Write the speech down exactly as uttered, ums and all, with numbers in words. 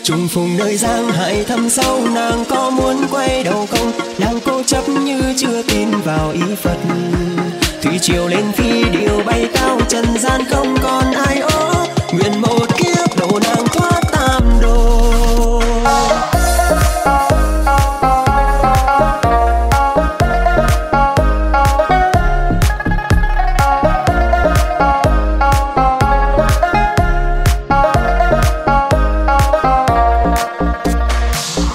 trùng phùng nơi giang hải thâm sâu, nàng có muốn quay đầu không? Nàng cố chấp như chưa tin vào ý Phật. Thủy triều lên phi điệu bay cao, trần gian không còn ai